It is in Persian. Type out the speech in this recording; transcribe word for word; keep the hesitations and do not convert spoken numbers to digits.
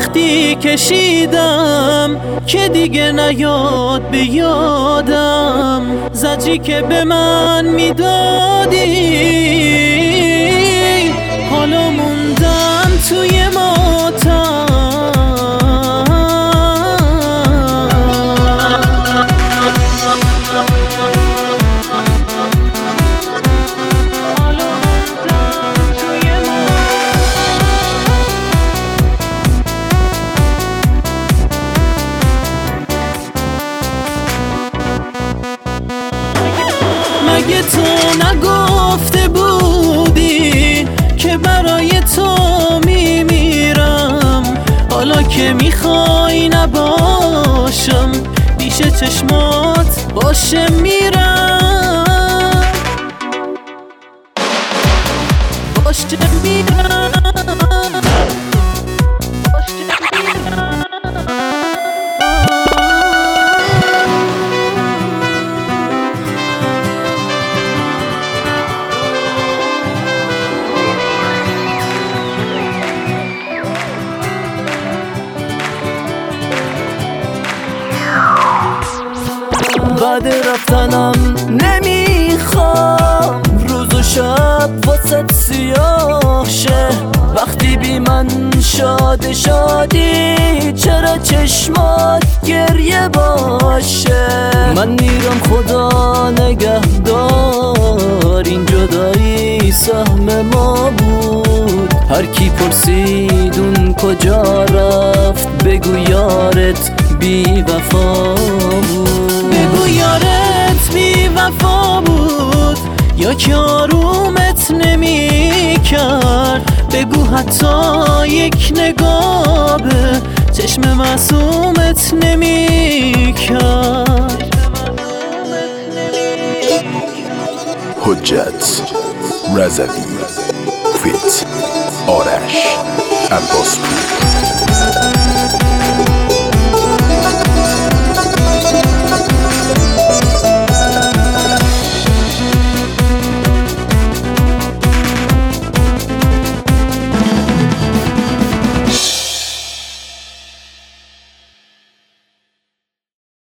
وقتی کشیدم که دیگه نیاد به یادم، زجی که به من میدادی حالا موندم توی ماتم. مگه تو نگفته بودی که برای تو میمیرم؟ حالا که میخوای نباشم پیش چشمات باشه میرم، باشه میرم، باشه میرم. بعد رفتنم نمیخوام روز و شب واسه سیاه شه. وقتی بی من شاد شادی چرا چشمات گریه باشه؟ من میرم خدا نگهدار، این جدایی سهم ما بود. هر کی پرسید اون کجا رفت بگو یارت بی وفا بود، بگو یارت بی وفا بود یا که آرومت نمی کرد. بگو حتی یک نگاه به چشم معصومت نمی کرد. حجت رضوی فیت آرش عباسپور.